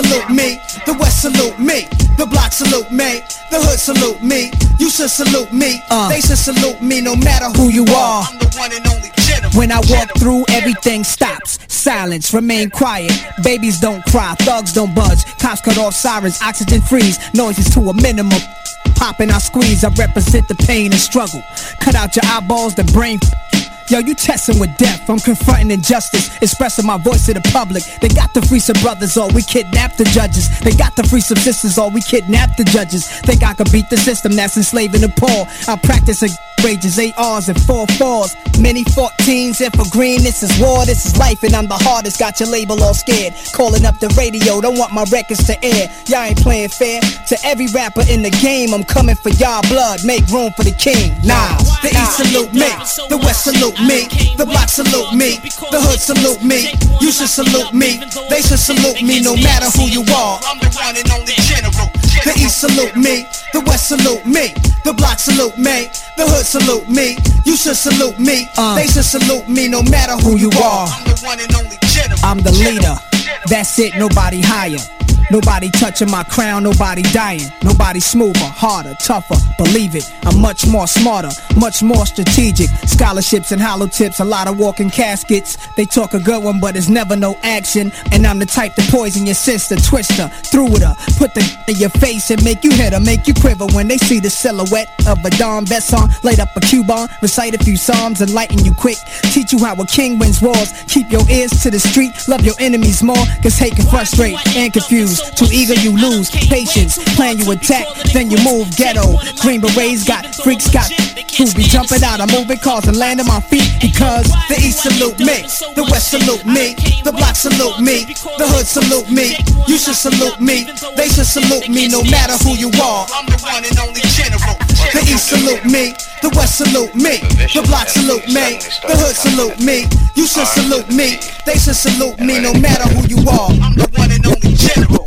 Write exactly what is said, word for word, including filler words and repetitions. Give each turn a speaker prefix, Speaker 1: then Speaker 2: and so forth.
Speaker 1: salute me, the West salute me, the block salute me, the hood salute me. You should salute me, uh. they should salute me no matter who you are. I'm the one and only general. When I walk through, everything stops. Silence, remain quiet. Babies don't cry, thugs don't budge. Cops cut off sirens, oxygen freeze, noises to a minimum. Popping, I squeeze, I represent the pain and struggle. Cut out your eyeballs, the brain. Yo, you testing with death, I'm confronting injustice, expressing my voice to the public. They got to free some brothers or we kidnap the judges. They got to free some sisters or we kidnap the judges. Think I could beat the system that's enslaving the poor. I practice a rages, eight R's and four fours. Many fourteens, and for green, this is war, this is life, and I'm the hardest. Got your label all scared, calling up the radio, don't want my records to air. Y'all ain't playing fair, to every rapper in the game, I'm coming for y'all blood, make room for the king. Nah, the East salute me, the West salute me, the block salute me, the hood salute me. You should salute me, they should salute me no matter who you are. I'm the one and only general. The East salute me, the West salute me, the block salute me, the hood salute me. You should salute me, uh, they should salute me no matter who you are. I'm the one and only general. I'm the leader, that's it, nobody higher. Nobody touching my crown, nobody dying. Nobody smoother, harder, tougher, believe it. I'm much more smarter, much more strategic. Scholarships and hollow tips, a lot of walking caskets. They talk a good one, but it's never no action. And I'm the type to poison your sister, twist her, through with her, put the in your face and make you hit her, make you quiver when they see the silhouette of a Don Besson. Light up a Cuban, recite a few psalms, enlighten you quick. Teach you how a king wins wars. Keep your ears to the street, love your enemies more, cause hate can frustrate and confuse. Too eager you lose patience, plan you attack, then you move ghetto. Green berets got freaks got who be jumping out, I'm moving cars and landing my feet because the East salute me, the West salute me, the block salute me, the hood salute me. You should salute me, they should salute me no matter who you are. I'm the one and only general. The East salute me, the West salute me, the block salute me, the hood salute me. You should salute me, they should salute me no matter who you are. I'm the one and only general.